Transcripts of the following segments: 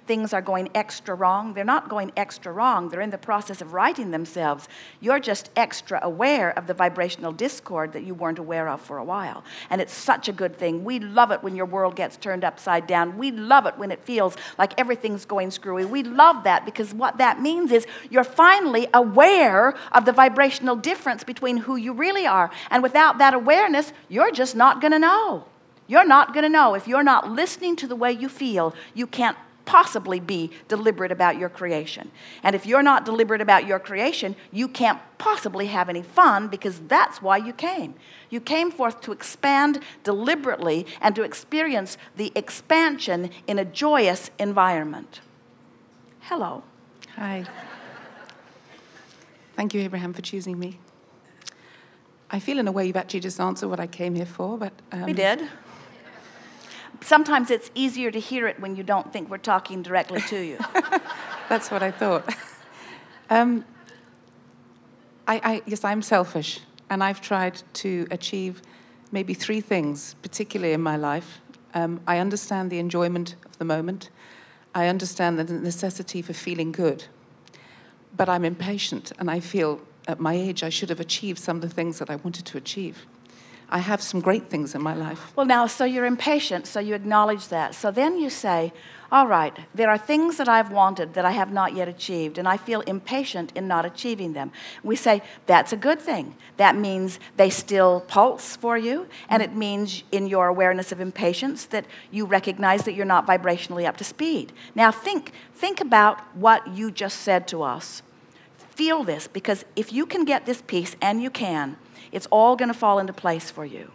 things are going extra wrong. They're not going extra wrong. They're in the process of righting themselves. You're just extra aware of the vibrational discord that you weren't aware of for a while. And it's such a good thing. We love it when your world gets turned upside down. We love it when it feels like everything's going screwy. We love that because what that means is you're finally aware of the vibrational difference between who you really are. And without that awareness, you're just not going to know. You're not going to know. If you're not listening to the way you feel, you can't possibly be deliberate about your creation. And if you're not deliberate about your creation, you can't possibly have any fun, because that's why you came. You came forth to expand deliberately and to experience the expansion in a joyous environment. Hello. Hi. Thank you, Abraham, for choosing me. I feel in a way you've actually just answered what I came here for, but... We did. Sometimes it's easier to hear it when you don't think we're talking directly to you. That's what I thought. Yes, I'm selfish, and I've tried to achieve maybe 3 things, particularly in my life. I understand the enjoyment of the moment. I understand the necessity for feeling good. But I'm impatient, and I feel at my age I should have achieved some of the things that I wanted to achieve. I have some great things in my life. Well, now, so you're impatient, so you acknowledge that. So then you say, all right, there are things that I've wanted that I have not yet achieved, and I feel impatient in not achieving them. We say, that's a good thing. That means they still pulse for you, and it means in your awareness of impatience that you recognize that you're not vibrationally up to speed. Now, think about what you just said to us. Feel this, because if you can get this piece, and you can, it's all going to fall into place for you.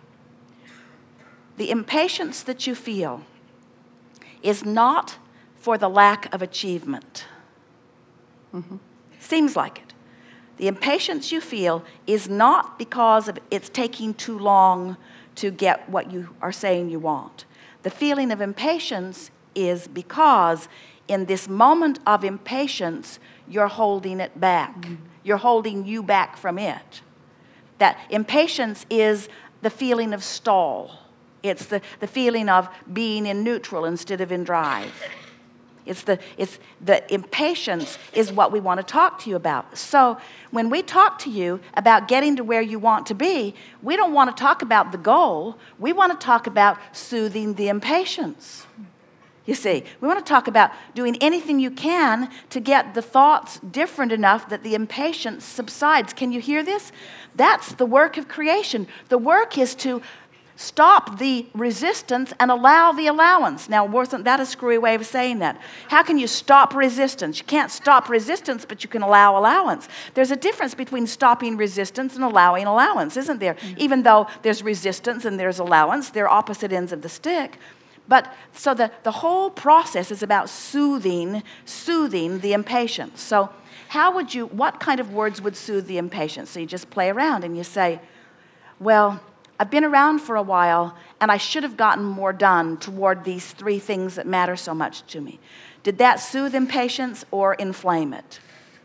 The impatience that you feel is not for the lack of achievement. Mm-hmm. Seems like it. The impatience you feel is not because of it's taking too long to get what you are saying you want. The feeling of impatience is because in this moment of impatience, you're holding it back. Mm-hmm. You're holding you back from it. That impatience is the feeling of stall. It's the feeling of being in neutral instead of in drive. It's the impatience is what we want to talk to you about. So when we talk to you about getting to where you want to be, we don't want to talk about the goal. We want to talk about soothing the impatience. You see, we want to talk about doing anything you can to get the thoughts different enough that the impatience subsides. Can you hear this? That's the work of creation. The work is to stop the resistance and allow the allowance. Now, wasn't that a screwy way of saying that? How can you stop resistance? You can't stop resistance, but you can allow allowance. There's a difference between stopping resistance and allowing allowance, isn't there? Mm-hmm. Even though there's resistance and there's allowance, they're opposite ends of the stick. But so the whole process is about soothing the impatience. So what kind of words would soothe the impatience? So you just play around and you say, well, I've been around for a while and I should have gotten more done toward these 3 things that matter so much to me. Did that soothe impatience or inflame it?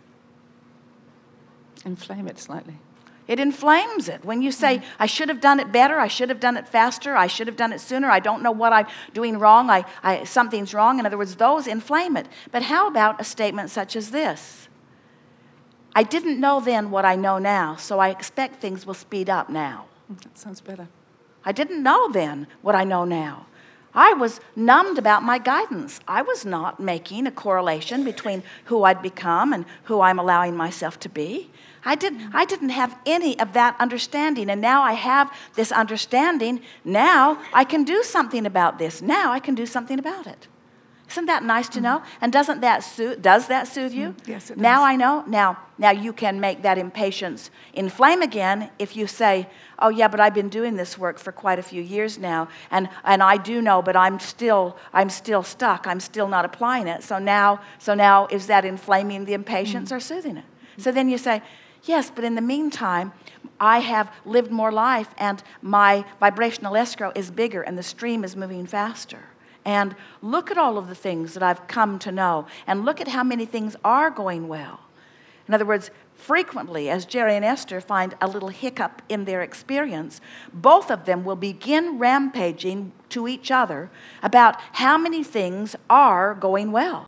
Inflame it slightly. It inflames it. When you say, I should have done it better, I should have done it faster, I should have done it sooner, I don't know what I'm doing wrong, something's wrong. In other words, those inflame it. But how about a statement such as this? I didn't know then what I know now, so I expect things will speed up now. That sounds better. I didn't know then what I know now. I was numbed about my guidance. I was not making a correlation between who I'd become and who I'm allowing myself to be. I didn't have any of that understanding, and now I have this understanding. Now I can do something about this. Now I can do something about it. Isn't that nice to know? And does that soothe you? Yes, it does. Now I know. Now you can make that impatience inflame again if you say, oh yeah, but I've been doing this work for quite a few years now, and I do know, but I'm still stuck. I'm still not applying it. So now is that inflaming the impatience or soothing it? So then you say, yes, but in the meantime, I have lived more life, and my vibrational escrow is bigger, and the stream is moving faster. And look at all of the things that I've come to know, and look at how many things are going well. In other words, frequently, as Jerry and Esther find a little hiccup in their experience, both of them will begin rampaging to each other about how many things are going well.